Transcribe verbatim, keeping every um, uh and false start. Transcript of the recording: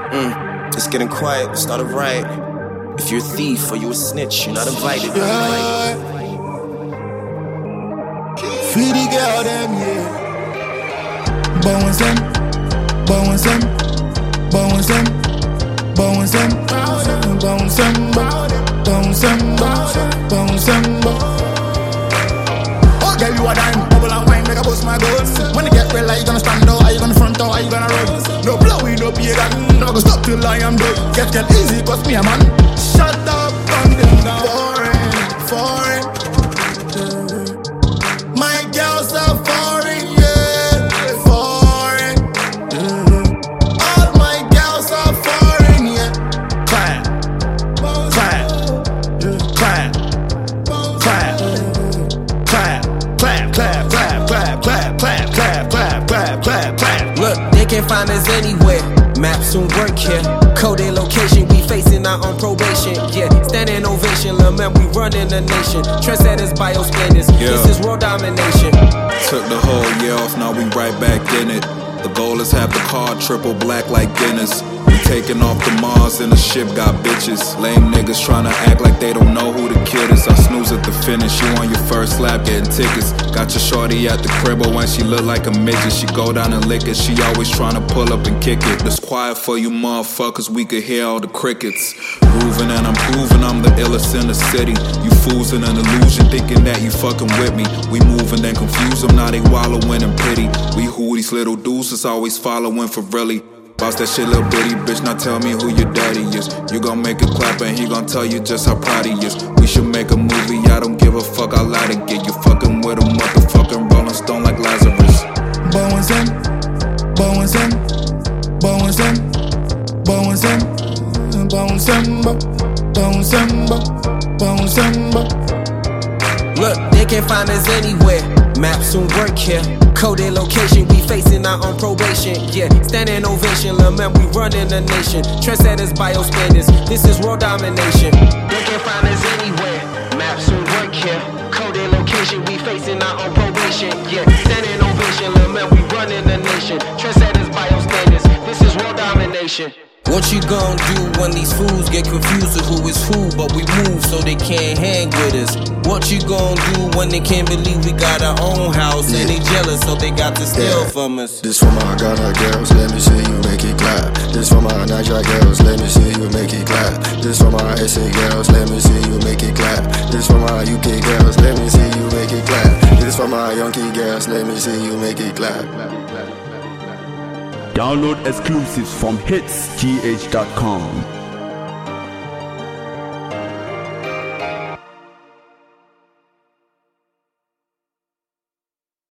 Mm, it's getting quiet, start a riot. If you're a thief or you a snitch, you're not invited. Yeah. Free the girl them, yeah. Bounce them, bounce them, bounce them, bounce them, bounce them, bounce them, bounce them, bounce them. Oh, girl, you a dime, bubble and wine, make a bust my goals. When you get real, are you gonna stand out? Are you gonna front out? Are you gonna run? No blowing up here, that no go stop till I am done. Get get easy, cause me a man. Shut up, on them down. Foreign, foreign. My girls are foreign, yeah, foreign. All my girls are foreign, yeah. Clap, clap, clap, clap, clap, clap, clap, clap, clap, clap, clap, clap, clap, clap, clap, clap. Look, they can find us anywhere. Maps soon work here. Code and location, we facing our own probation. Yeah, standing ovation, lil' man, we running the nation. Trendsetters, bio standards, yeah. This is world domination. Took the whole year off, now we right back in it. The goal is have the car triple black like Guinness. We taking off to Mars and the ship got bitches. Lame niggas tryna act like they don't know who the kid is. I snooze at the finish, you on your first lap getting tickets. Got your shorty at the crib, but when she look like a midget, she go down and lick it. She always tryna pull up and kick it. It's quiet for you motherfuckers, we could hear all the crickets. Grooving and I'm proving I'm the illest in the city. You fools in an illusion, thinking that you fucking with me. We moving and confuse them, now they wallowing in pity. We who these little dudes is always following for really. Bounce that shit, little bitty bitch, now tell me who your daddy is. You gon' make it clap and he gon' tell you just how proud he is. We should make a movie, I don't give a fuck, I lie to get you fucking with a motherfucking Rolling Stone like Lazarus. Bounce them, bounce them, bounce them, bounce them, bounce them, bounce them, bounce them. Look, they can find us anywhere. Maps soon work here. Code and location, we facing our own probation. Yeah, standing ovation, lil' man, we running the nation. Trendsetters, bio standards, this is world domination. They can find us anywhere. Maps soon work here. Code and location, we facing our own probation. Yeah, standing ovation, lil' man, we running the nation. Trendsetters, bio standards, this is world domination. What you gon' do when these fools get confused of who is who, but we move so they can't hang with us? What you gon' do when they can't believe we got our own house, yeah. And they jealous so they got to steal, yeah, from us? This for my Ghana girls, let me see you make it clap. This for my Niger girls, let me see you make it clap. This for my S A girls, let me see you make it clap. This for my U K girls, let me see you make it clap. This for my Yankee girls, let me see you make it clap. Download exclusives from hits g h dot com.